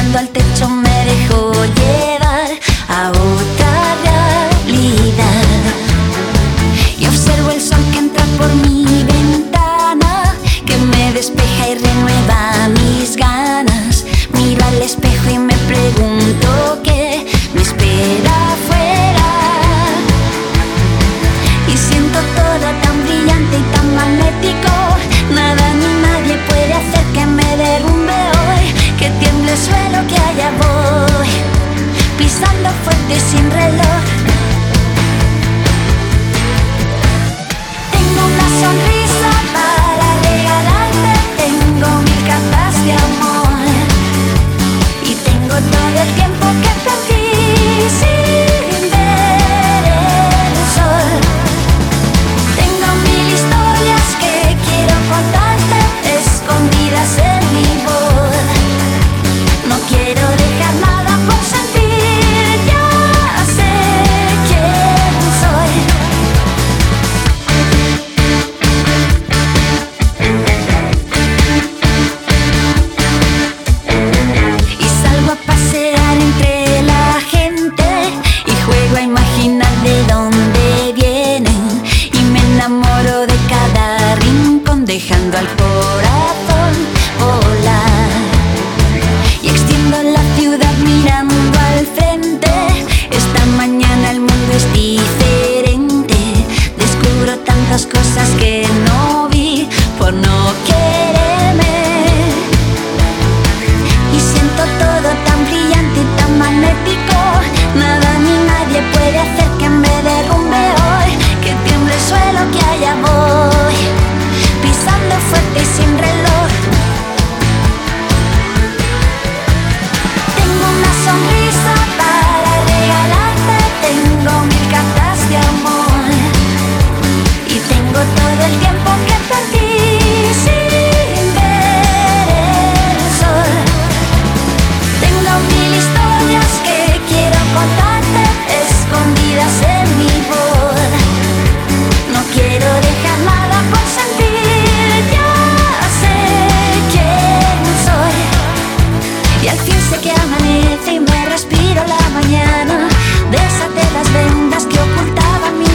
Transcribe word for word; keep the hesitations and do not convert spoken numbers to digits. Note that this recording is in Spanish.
mirando al techo me dejó llevar a otra realidad. Y observo el sol que entra por mi ventana, que me despeja y renueva mis ganas. Miro al espejo y me pregunto qué me espera afuera. Y siento todo tan brillante y tan magnético. Nada ni nadie puede hacer que me derrumbe hoy. Que tiemble el suelo, que allá voy, pisando fuerte sin reloj. Tengo una sonrisa para regalarte, tengo mil cartas de amor. Y tengo todo el tiempo que perdí sin ver el sol. Tengo mil historias que quiero contarte, escondidas en mi voz. No quiero dejar nada por sentir, ya sé quién soy. Y salgo a pasear entre la gente y juego a imaginar de dónde vienen. Y me enamoro de cada rincón, dejando al corazón volar. Y extiendo la ciudad mirando al frente. Esta mañana el mundo es diferente. Descubro tantas cosas que no vi por no quererme. Y siento todo tan brillante y tan magnético. Nada ni nadie puede hacer que me derrumbe hoy. Que tiemble el suelo, que allá voy, pisando fuerte y sin reloj. Tengo una sonrisa para regalarte, tengo mil cartas de amor. Y tengo todo el tiempo que perdí sin ver el sol. Tengo mil historias que quiero contarte, escondidas en mi voz. No quiero dejar nada por sentir, ya sé quién soy. Y al fin sé que amanece y me respiro la mañana. Desaté las vendas que ocultaban mi